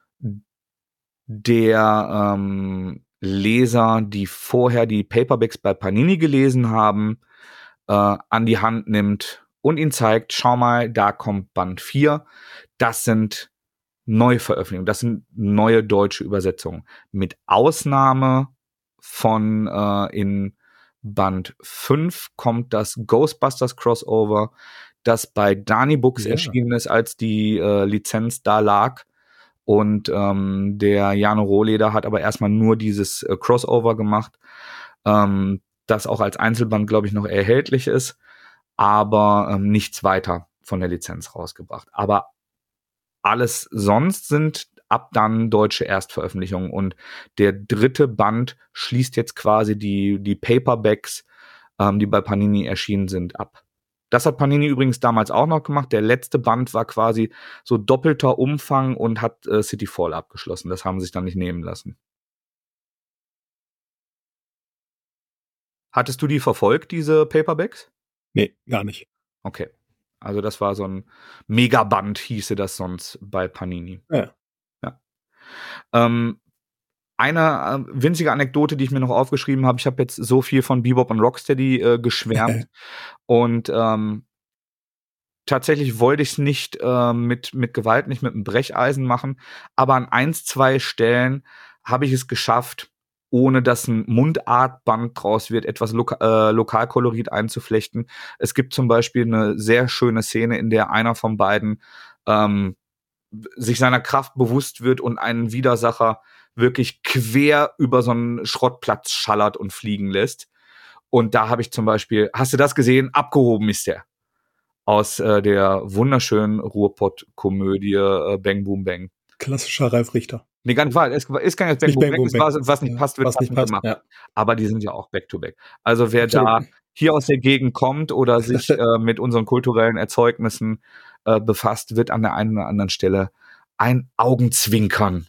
Speaker 2: der Leser, die vorher die Paperbacks bei Panini gelesen haben, an die Hand nimmt und ihnen zeigt, schau mal, da kommt Band 4. Das sind neue Veröffentlichungen, das sind neue deutsche Übersetzungen. Mit Ausnahme von in Band 5 kommt das Ghostbusters Crossover, das bei Dani Books erschienen ist, als die Lizenz da lag. Und der Jano Rohleder hat aber erstmal nur dieses Crossover gemacht, das auch als Einzelband, glaube ich, noch erhältlich ist, aber nichts weiter von der Lizenz rausgebracht. Aber alles sonst sind ab dann deutsche Erstveröffentlichungen. Und der 3. Band schließt jetzt quasi die Paperbacks, die bei Panini erschienen sind, ab. Das hat Panini übrigens damals auch noch gemacht. Der letzte Band war quasi so doppelter Umfang und hat Cityfall abgeschlossen. Das haben sie sich dann nicht nehmen lassen. Hattest du die verfolgt, diese Paperbacks?
Speaker 3: Nee, gar nicht.
Speaker 2: Okay. Also das war so ein Megaband, hieße das sonst bei Panini.
Speaker 3: Ja.
Speaker 2: Eine winzige Anekdote, die ich mir noch aufgeschrieben habe. Ich habe jetzt so viel von Bebop und Rocksteady geschwärmt. Und tatsächlich wollte ich es nicht mit Gewalt, nicht mit einem Brecheisen machen. Aber an 1, 2 Stellen habe ich es geschafft, ohne dass ein Mundartband draus wird, etwas Lokalkolorit einzuflechten. Es gibt zum Beispiel eine sehr schöne Szene, in der einer von beiden sich seiner Kraft bewusst wird und einen Widersacher wirklich quer über so einen Schrottplatz schallert und fliegen lässt. Und da habe ich zum Beispiel, hast du das gesehen? Abgehoben ist der. Aus der wunderschönen Ruhrpott-Komödie Bang Boom Bang.
Speaker 3: Klassischer Ralf Richter.
Speaker 2: Nee, gar nicht wahr. Es ist gar nicht Bang Boom Bang. Was nicht passt, wird
Speaker 3: nicht passt,
Speaker 2: gemacht.
Speaker 3: ja.
Speaker 2: Aber die sind ja auch Back-to-Back. Also wer
Speaker 3: Absolut.
Speaker 2: da hier aus der Gegend kommt oder sich mit unseren kulturellen Erzeugnissen befasst, wird an der einen oder anderen Stelle ein Augenzwinkern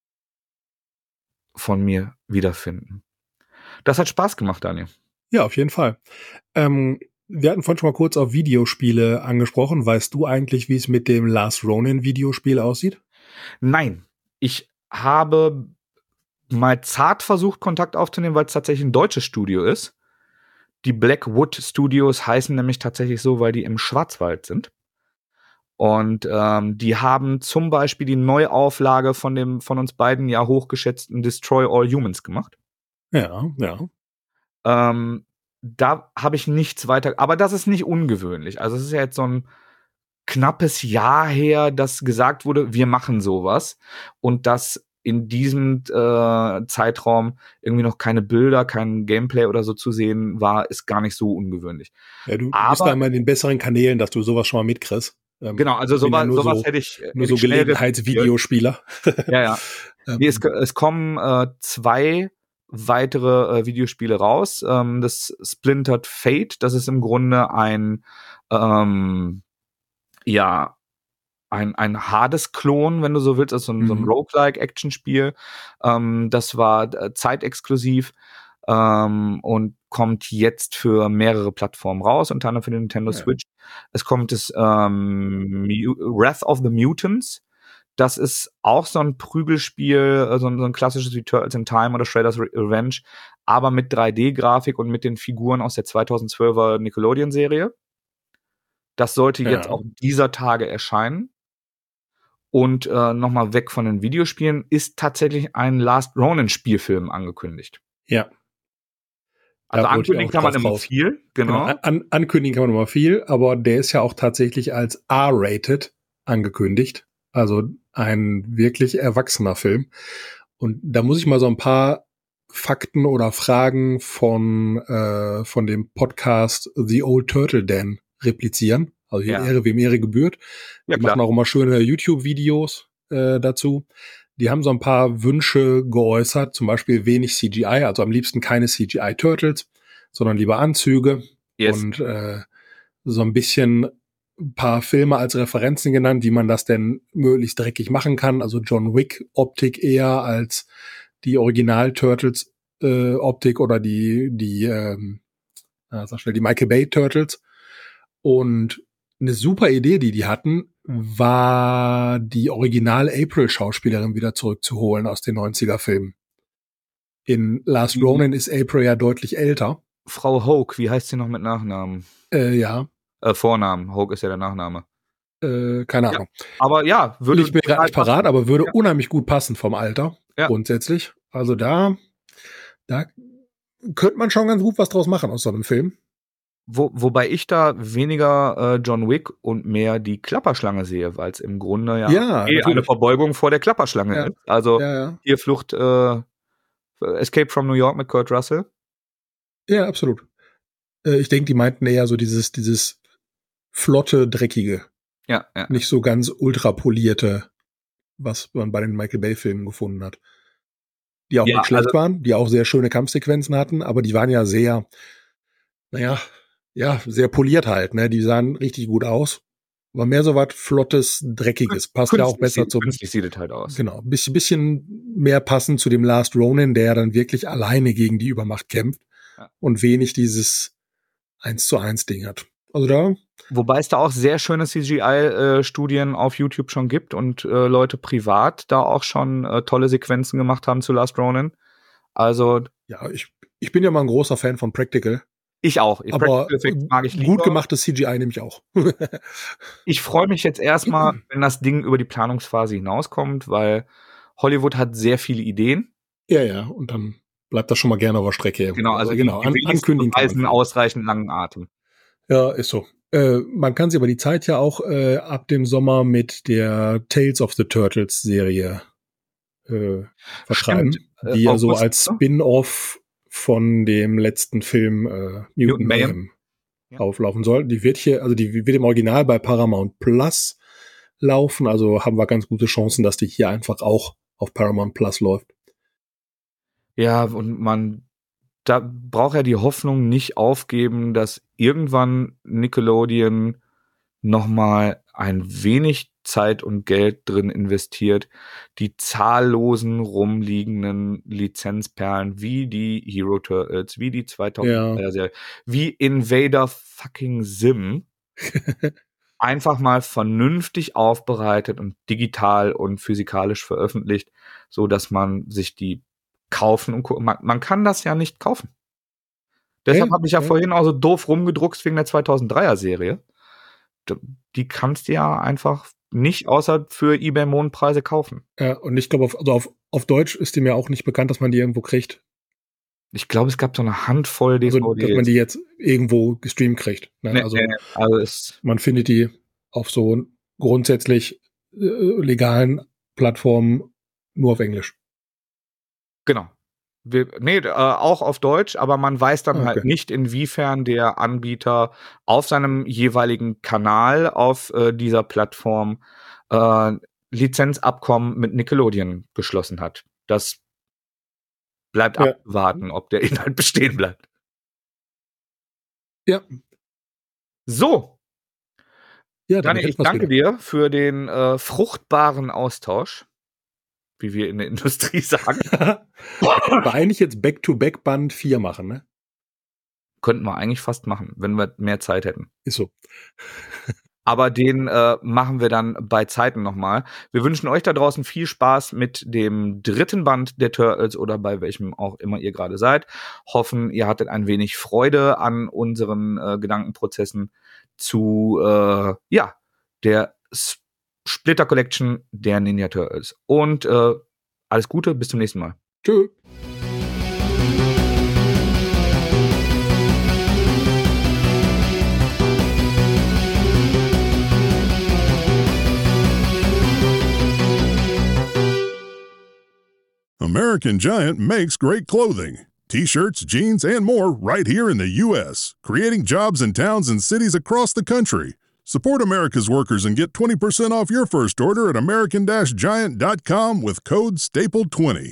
Speaker 2: von mir wiederfinden. Das hat Spaß gemacht, Daniel.
Speaker 3: Ja, auf jeden Fall. Wir hatten vorhin schon mal kurz auf Videospiele angesprochen. Weißt du eigentlich, wie es mit dem Last Ronin Videospiel aussieht?
Speaker 2: Nein, ich habe mal zart versucht, Kontakt aufzunehmen, weil es tatsächlich ein deutsches Studio ist. Die Blackwood Studios heißen nämlich tatsächlich so, weil die im Schwarzwald sind. Und die haben zum Beispiel die Neuauflage von uns beiden ja hochgeschätzten Destroy All Humans gemacht.
Speaker 3: Ja.
Speaker 2: Da habe ich nichts weiter, aber das ist nicht ungewöhnlich. Also es ist ja jetzt so ein knappes Jahr her, dass gesagt wurde, wir machen sowas. Und dass in diesem Zeitraum irgendwie noch keine Bilder, kein Gameplay oder so zu sehen war, ist gar nicht so ungewöhnlich.
Speaker 3: Ja, du bist da immer in den besseren Kanälen, dass du sowas schon mal mitkriegst.
Speaker 2: Genau, also sowas hätte ich
Speaker 3: nur so Gelegenheitsvideospieler.
Speaker 2: Ja. Nee, es kommen 2 weitere Videospiele raus. Das Splintered Fate, das ist im Grunde ein Hades-Klon, wenn du so willst, also so ein Roguelike-Action-Spiel. Das war zeitexklusiv und kommt jetzt für mehrere Plattformen raus, unter anderem für den Nintendo Switch. Es kommt das Wrath of the Mutants. Das ist auch so ein Prügelspiel, so ein klassisches wie Turtles in Time oder Shredder's Revenge, aber mit 3D-Grafik und mit den Figuren aus der 2012er Nickelodeon-Serie. Das sollte jetzt auch dieser Tage erscheinen. Und nochmal weg von den Videospielen ist tatsächlich ein Last Ronin-Spielfilm angekündigt.
Speaker 3: Ja.
Speaker 2: Also ankündigen kann man immer viel. Genau.
Speaker 3: Ankündigen kann man immer viel, aber der ist ja auch tatsächlich als R-rated angekündigt. Also ein wirklich erwachsener Film. Und da muss ich mal so ein paar Fakten oder Fragen von dem Podcast The Old Turtle Den replizieren. Also hier Ehre, wem Ehre gebührt. Die machen auch immer schöne YouTube-Videos dazu. Die haben so ein paar Wünsche geäußert, zum Beispiel wenig CGI, also am liebsten keine CGI-Turtles, sondern lieber Anzüge und so ein paar Filme als Referenzen genannt, wie man das denn möglichst dreckig machen kann. Also John Wick-Optik eher als die Original-Turtles-Optik oder die Michael Bay-Turtles. Und eine super Idee, die hatten, war die Original-April-Schauspielerin wieder zurückzuholen aus den 90er-Filmen. In Last Ronin ist April ja deutlich älter.
Speaker 2: Frau Hoke, wie heißt sie noch mit Nachnamen? Vornamen. Hoke ist ja der Nachname.
Speaker 3: Keine Ahnung.
Speaker 2: Aber ja,
Speaker 3: würde ich mir gerade nicht parat, aber würde unheimlich gut passen vom Alter. Grundsätzlich. Also da könnte man schon ganz gut was draus machen aus so einem Film.
Speaker 2: Wobei ich da weniger John Wick und mehr die Klapperschlange sehe, weil es im Grunde eine Verbeugung vor der Klapperschlange ist. Also hier Flucht Escape from New York mit Kurt Russell.
Speaker 3: Ja, absolut. Ich denke, die meinten eher so dieses flotte, dreckige.
Speaker 2: Ja.
Speaker 3: Nicht so ganz ultra polierte, was man bei den Michael Bay-Filmen gefunden hat. Die auch nicht schlecht waren, die auch sehr schöne Kampfsequenzen hatten, aber die waren ja sehr, sehr poliert halt, ne? Die sahen richtig gut aus. Aber mehr so was Flottes, Dreckiges. Passt ja auch besser zum.
Speaker 2: Künstlich sieht es halt aus.
Speaker 3: Genau. Bisschen mehr passend zu dem Last Ronin, der ja dann wirklich alleine gegen die Übermacht kämpft. und wenig dieses 1:1 Ding hat. Also da.
Speaker 2: Wobei es da auch sehr schöne CGI-Studien auf YouTube schon gibt und Leute privat da auch schon tolle Sequenzen gemacht haben zu Last Ronin. Also.
Speaker 3: Ja, ich bin ja mal ein großer Fan von Practical.
Speaker 2: Ich auch.
Speaker 3: Aber mag ich gut gemachtes CGI nehme ich auch.
Speaker 2: Ich freue mich jetzt erstmal, wenn das Ding über die Planungsphase hinauskommt, weil Hollywood hat sehr viele Ideen.
Speaker 3: Ja, und dann bleibt das schon mal gerne auf der Strecke.
Speaker 2: Genau, also die
Speaker 3: ankündigen
Speaker 2: weisen ausreichend langen Atem.
Speaker 3: Ja, ist so. Man kann sie aber die Zeit ja auch ab dem Sommer mit der Tales of the Turtles Serie vertreiben, die ja so als Spin-off von dem letzten Film Mutant Mayhem auflaufen soll. Die wird im Original bei Paramount Plus laufen, also haben wir ganz gute Chancen, dass die hier einfach auch auf Paramount Plus läuft.
Speaker 2: Ja, und da braucht er die Hoffnung nicht aufgeben, dass irgendwann Nickelodeon nochmal ein wenig Zeit und Geld drin investiert, die zahllosen rumliegenden Lizenzperlen wie die Hero Turtles, wie die 2000er Serie, wie Invader fucking Sim einfach mal vernünftig aufbereitet und digital und physikalisch veröffentlicht, so dass man sich die kaufen und man kann das ja nicht kaufen. Deshalb habe ich ja vorhin auch so doof rumgedruckt wegen der 2003er Serie. Die kannst du ja einfach nicht außer für eBay-Mondpreise kaufen.
Speaker 3: Ja, und ich glaube, auf Deutsch ist dem ja auch nicht bekannt, dass man die irgendwo kriegt.
Speaker 2: Ich glaube, es gab so eine Handvoll DVDs.
Speaker 3: Also, dass man die jetzt irgendwo gestreamt kriegt. Ne? Man findet die auf so grundsätzlich legalen Plattformen nur auf Englisch.
Speaker 2: Genau. Auch auf Deutsch, aber man weiß dann halt nicht, inwiefern der Anbieter auf seinem jeweiligen Kanal auf dieser Plattform Lizenzabkommen mit Nickelodeon geschlossen hat. Das bleibt abzuwarten, ob der Inhalt bestehen bleibt.
Speaker 3: Ja.
Speaker 2: So.
Speaker 3: Ja,
Speaker 2: Daniel, ich danke dir für den fruchtbaren Austausch, wie wir in der Industrie sagen.
Speaker 3: Aber eigentlich jetzt Back-to-Back Band 4 machen, ne?
Speaker 2: Könnten wir eigentlich fast machen, wenn wir mehr Zeit hätten.
Speaker 3: Ist so.
Speaker 2: Aber den machen wir dann bei Zeiten nochmal. Wir wünschen euch da draußen viel Spaß mit dem 3. Band der Turtles oder bei welchem auch immer ihr gerade seid. Hoffen, ihr hattet ein wenig Freude an unseren Gedankenprozessen zu der Splitter Collection der Ninja Turtles. Und alles Gute, bis zum nächsten Mal.
Speaker 3: Tschüss.
Speaker 4: American Giant makes great clothing. T-shirts, jeans, and more right here in the U.S., creating jobs in towns and cities across the country. Support America's workers and get 20% off your first order at American-Giant.com with code STAPLE20.